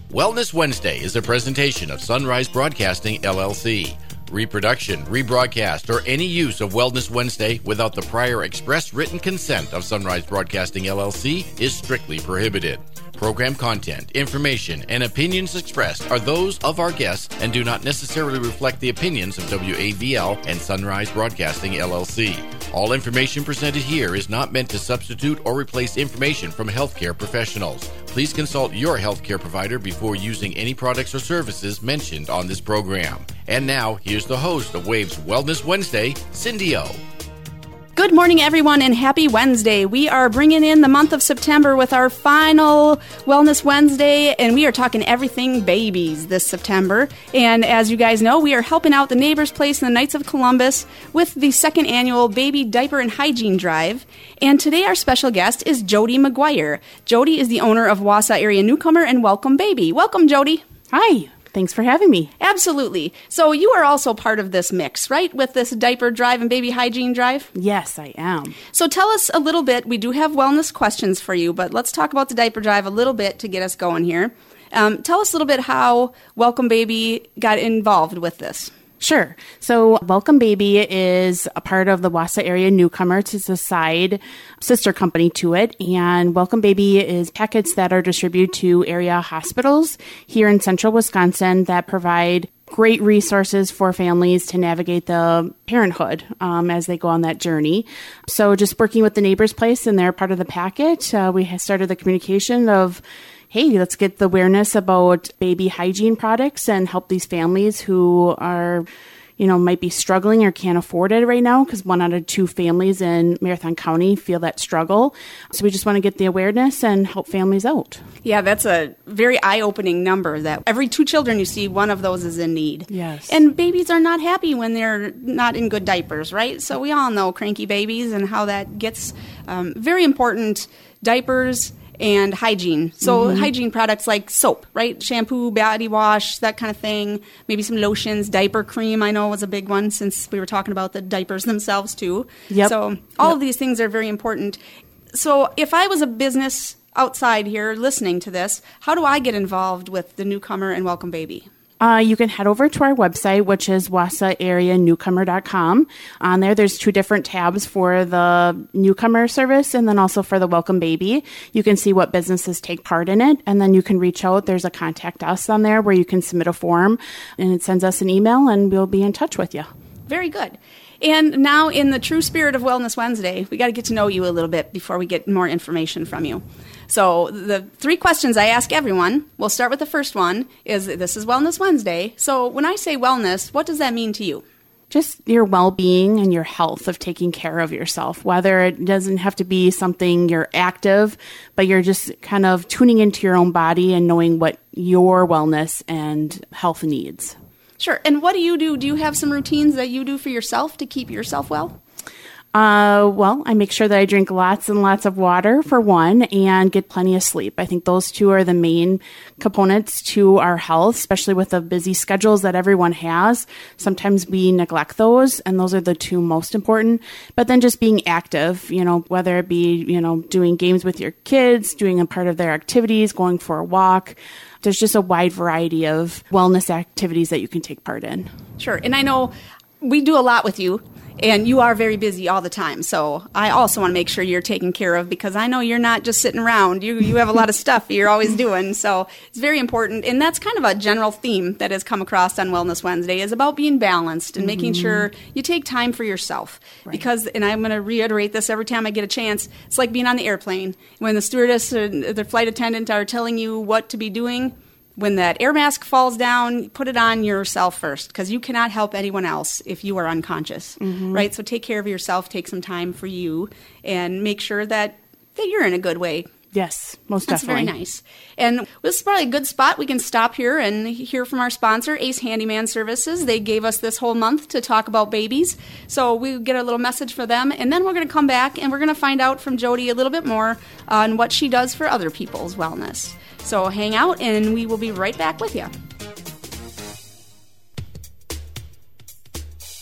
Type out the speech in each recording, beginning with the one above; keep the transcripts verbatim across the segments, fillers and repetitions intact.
Wellness Wednesday is a presentation of Sunrise Broadcasting, L L C. Reproduction, rebroadcast, or any use of Wellness Wednesday without the prior express written consent of Sunrise Broadcasting, L L C is strictly prohibited. Program content, information, and opinions expressed are those of our guests and do not necessarily reflect the opinions of W A V L and Sunrise Broadcasting, L L C. All information presented here is not meant to substitute or replace information from healthcare professionals. Please consult your healthcare provider before using any products or services mentioned on this program. And now, here's the host of Wave's Wellness Wednesday, Cindy O. Good morning, everyone, and happy Wednesday. We are bringing in the month of September with our final Wellness Wednesday, and we are talking everything babies this September. And as you guys know, we are helping out the Neighbor's Place and the Knights of Columbus with the second annual Baby Diaper and Hygiene Drive. And today our special guest is Jody McGuire. Jody is the owner of Wausau Area Newcomer and Welcome Baby. Welcome, Jody. Hi. Thanks for having me. Absolutely. So you are also part of this mix, right, with this diaper drive and baby hygiene drive? Yes, I am. So tell us a little bit. We do have wellness questions for you, but let's talk about the diaper drive a little bit to get us going here. Um, tell us a little bit how Welcome Baby got involved with this. Sure. So Welcome Baby is a part of the Wausau Area Newcomer. It's a side sister company to it. And Welcome Baby is packets that are distributed to area hospitals here in central Wisconsin that provide great resources for families to navigate the parenthood um, as they go on that journey. So just working with the Neighbor's Place, and they're part of the packet, uh, we have started the communication of, hey, let's get the awareness about baby hygiene products and help these families who are, you know, might be struggling or can't afford it right now, because one out of two families in Marathon County feel that struggle. So we just want to get the awareness and help families out. Yeah, that's a very eye-opening number that every two children you see, one of those is in need. Yes. And babies are not happy when they're not in good diapers, right? So we all know cranky babies and how that gets um, very important. Diapers and hygiene. So mm-hmm. hygiene products like soap, right? Shampoo, body wash, that kind of thing. Maybe some lotions, diaper cream, I know was a big one since we were talking about the diapers themselves too. Yep. So all yep. of these things are very important. So if I was a business outside here listening to this, how do I get involved with the Newcomer and Welcome Baby? Uh, you can head over to our website, which is wausau area newcomer dot com. On there, there's two different tabs for the newcomer service and then also for the Welcome Baby. You can see what businesses take part in it, and then you can reach out. There's a contact us on there where you can submit a form, and it sends us an email, and we'll be in touch with you. Very good. And now, in the true spirit of Wellness Wednesday, we got to get to know you a little bit before we get more information from you. So the three questions I ask everyone, we'll start with the first one, is this is Wellness Wednesday. So when I say wellness, what does that mean to you? Just your well-being and your health of taking care of yourself, whether it doesn't have to be something you're active, but you're just kind of tuning into your own body and knowing what your wellness and health needs. Sure. And what do you do? Do you have some routines that you do for yourself to keep yourself well? Uh, well, I make sure that I drink lots and lots of water, for one, and get plenty of sleep. I think those two are the main components to our health, especially with the busy schedules that everyone has. Sometimes we neglect those, and those are the two most important. But then just being active, you know, whether it be, you know, doing games with your kids, doing a part of their activities, going for a walk. There's just a wide variety of wellness activities that you can take part in. Sure. And I know we do a lot with you. And you are very busy all the time. So I also want to make sure you're taken care of, because I know you're not just sitting around. You you have a lot of stuff you're always doing. So it's very important. And that's kind of a general theme that has come across on Wellness Wednesday, is about being balanced and mm-hmm. making sure you take time for yourself. Right. Because, and I'm going to reiterate this every time I get a chance, it's like being on the airplane. When the stewardess or the flight attendant are telling you what to be doing, when that air mask falls down, put it on yourself first, because you cannot help anyone else if you are unconscious, mm-hmm. right? So take care of yourself, take some time for you, and make sure that, that you're in a good way. Yes, most That's definitely. That's very nice. And this is probably a good spot. We can stop here and hear from our sponsor, Ace Handyman Services. They gave us this whole month to talk about babies. So we get a little message for them, and then we're going to come back and we're going to find out from Jody a little bit more on what she does for other people's wellness. So hang out, and we will be right back with you. All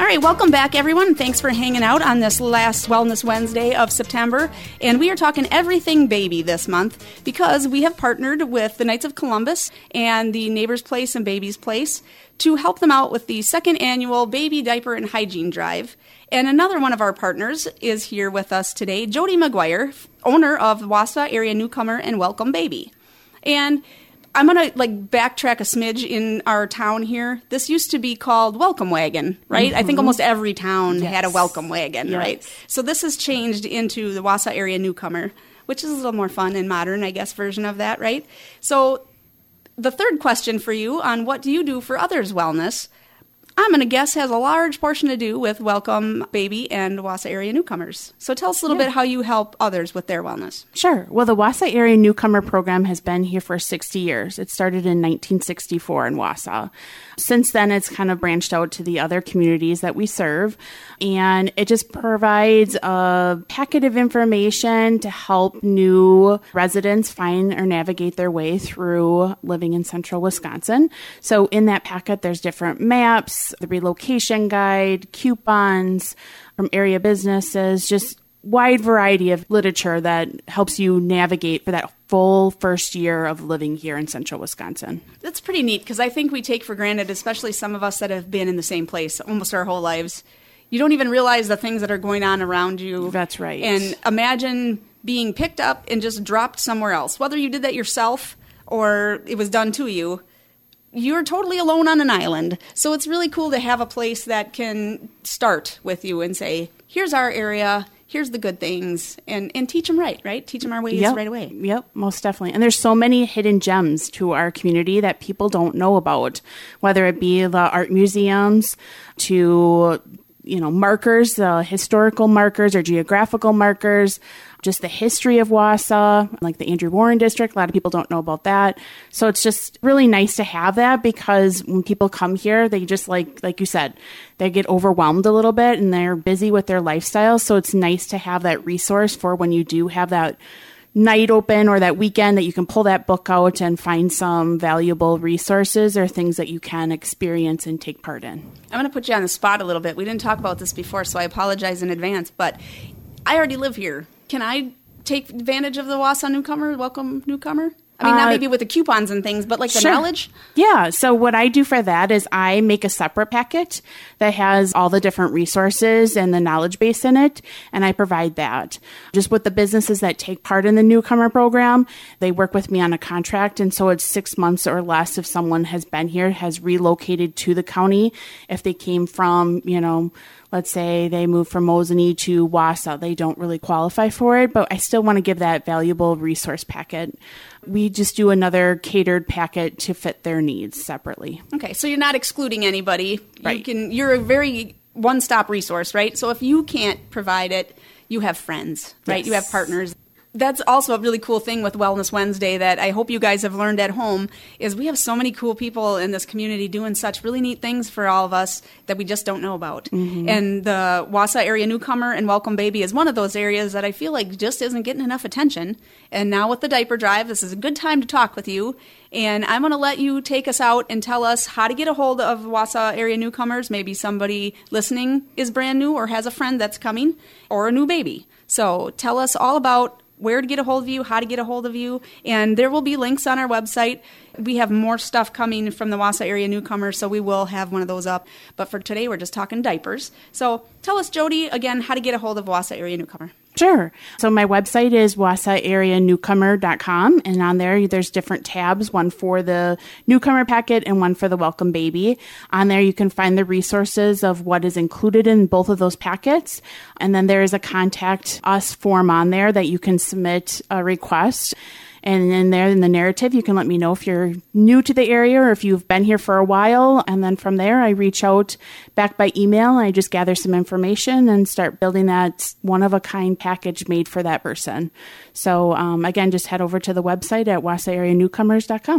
right, welcome back, everyone. Thanks for hanging out on this last Wellness Wednesday of September. And we are talking everything baby this month because we have partnered with the Knights of Columbus and the Neighbor's Place and Baby's Place to help them out with the second annual Baby Diaper and Hygiene Drive. And another one of our partners is here with us today, Jody McGuire, owner of Wausau Area Newcomer and Welcome Baby. And I'm going to like backtrack a smidge in our town here. This used to be called Welcome Wagon, right? Mm-hmm. I think almost every town yes. had a Welcome Wagon, yes. right? So this has changed into the Wausau Area Newcomer, which is a little more fun and modern, I guess, version of that, right? So the third question for you on what do you do for others' wellness, I'm going to guess has a large portion to do with Welcome Baby and Wausau Area Newcomers. So tell us a little yeah. bit how you help others with their wellness. Sure. Well, the Wausau Area Newcomer program has been here for sixty years. It started in nineteen sixty-four in Wausau. Since then, it's kind of branched out to the other communities that we serve. And it just provides a packet of information to help new residents find or navigate their way through living in central Wisconsin. So in that packet, there's different maps, the relocation guide, coupons from area businesses, just wide variety of literature that helps you navigate for that full first year of living here in central Wisconsin. That's pretty neat because I think we take for granted, especially some of us that have been in the same place almost our whole lives, you don't even realize the things that are going on around you. That's right. And imagine being picked up and just dropped somewhere else. Whether you did that yourself or it was done to you, you're totally alone on an island. So it's really cool to have a place that can start with you and say, here's our area, here's the good things, and, and teach them right, right? Teach them our ways yep. right away. Yep, most definitely. And there's so many hidden gems to our community that people don't know about, whether it be the art museums to, you know, markers, uh, historical markers or geographical markers, just the history of Wausau, like the Andrew Warren District. A lot of people don't know about that. So it's just really nice to have that because when people come here, they just like, like you said, they get overwhelmed a little bit and they're busy with their lifestyle. So it's nice to have that resource for when you do have that night open or that weekend that you can pull that book out and find some valuable resources or things that you can experience and take part in. I'm going to put you on the spot a little bit. We didn't talk about this before, so I apologize in advance, but I already live here. Can I take advantage of the Wausau Newcomer, Welcome Newcomer? I mean, not uh, maybe with the coupons and things, but like the sure. knowledge? Yeah. So what I do for that is I make a separate packet that has all the different resources and the knowledge base in it, and I provide that. Just with the businesses that take part in the Newcomer program, they work with me on a contract, and so it's six months or less if someone has been here, has relocated to the county. If they came from, you know, let's say they moved from Mosinee to Wausau, they don't really qualify for it, but I still want to give that valuable resource packet. We just do another catered packet to fit their needs separately. Okay, so you're not excluding anybody. Right. You can, you're a very one-stop resource, right? So if you can't provide it, you have friends, right? Yes. You have partners. That's also a really cool thing with Wellness Wednesday that I hope you guys have learned at home is we have so many cool people in this community doing such really neat things for all of us that we just don't know about. Mm-hmm. And the Wausau Area Newcomer and Welcome Baby is one of those areas that I feel like just isn't getting enough attention. And now with the diaper drive, this is a good time to talk with you. And I'm going to let you take us out and tell us how to get a hold of Wausau Area Newcomers. Maybe somebody listening is brand new or has a friend that's coming or a new baby. So tell us all about where to get a hold of you, how to get a hold of you, and there will be links on our website. We have more stuff coming from the Wausau Area Newcomers, so we will have one of those up. But for today, we're just talking diapers. So tell us, Jody, again, how to get a hold of Wausau Area Newcomer. Sure. So my website is wausau area newcomer dot com, and on there there's different tabs, one for the newcomer packet and one for the welcome baby. On there you can find the resources of what is included in both of those packets, and then there is a contact us form on there that you can submit a request. And in there in the narrative, you can let me know if you're new to the area or if you've been here for a while. And then from there, I reach out back by email. I just gather some information and start building that one-of-a-kind package made for that person. So, um, again, just head over to the website at wausau area newcomers dot com.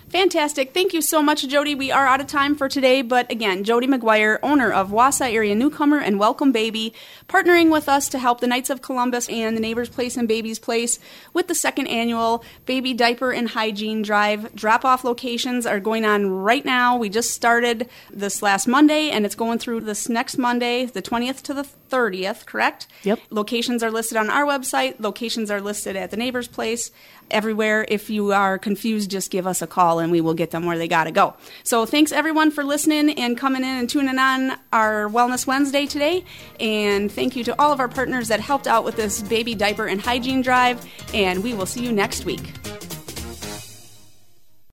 Fantastic. Thank you so much, Jody. We are out of time for today, but again, Jody McGuire, owner of Wausau Area Newcomer and Welcome Baby, partnering with us to help the Knights of Columbus and the Neighbors Place and Baby's Place with the second annual Baby Diaper and Hygiene Drive. Drop-off locations are going on right now. We just started this last Monday, and it's going through this next Monday, the twentieth to the thirtieth, correct? Yep. Locations are listed on our website. Locations are listed at the Neighbors Place. Everywhere. If you are confused, just give us a call and we will get them where they got to go. So thanks everyone for listening and coming in and tuning on our Wellness Wednesday today. And thank you to all of our partners that helped out with this baby diaper and hygiene drive. And we will see you next week.